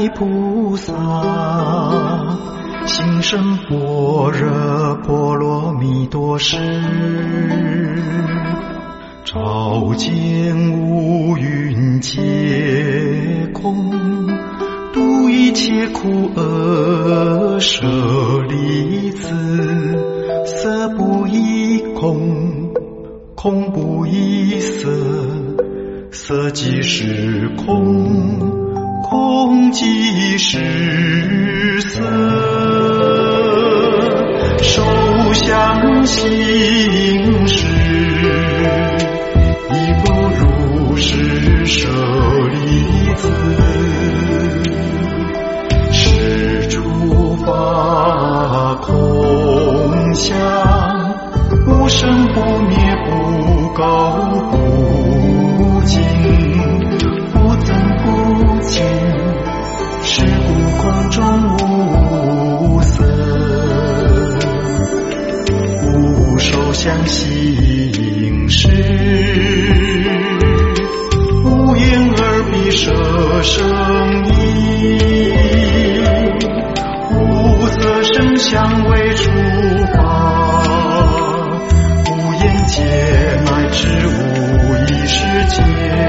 菩萨，行深般若波罗蜜多时，照见五蕴皆空，度一切苦厄舍利子。色不异空，空不异色，色即是空，空即是色。受想行识，亦不如是舍利子。是诸法空相，不生不灭，不垢不净，不增不减，是故空中无色。无受想行识，无眼耳鼻舌身意，无色声香味触法，无眼界乃至无意识界，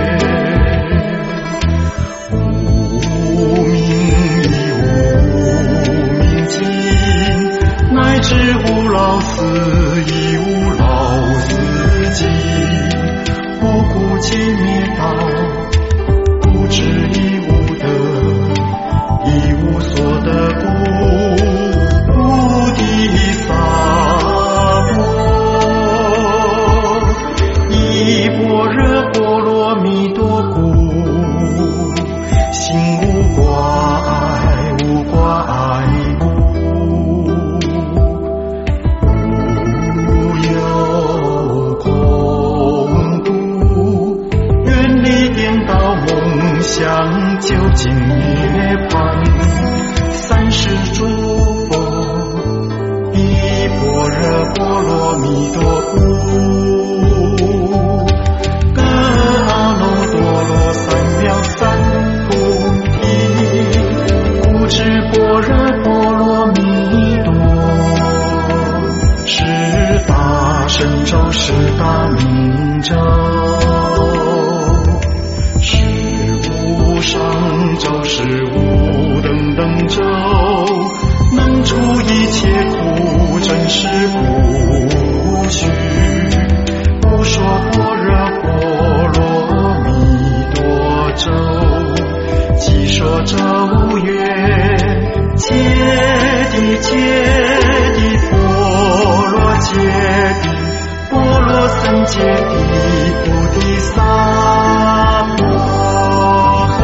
无明亦无明尽，乃至无老死亦无老死尽，无苦集灭道，不知亦无得，亦无所得故，菩提萨婆依般若波罗蜜多故，心无挂碍，无挂碍故，无有空故，远离颠倒梦想，究竟涅槃。三世诸佛依般若波罗蜜多故，各阿耨多罗三藐三菩提，故知般若波罗蜜多是大神咒，是大明咒，是无上咒，是无等等咒，能除一切苦，真实不虚。不说般若波罗蜜多咒，即说咒曰：揭谛揭谛波罗揭谛，波罗僧揭谛，菩提萨婆诃。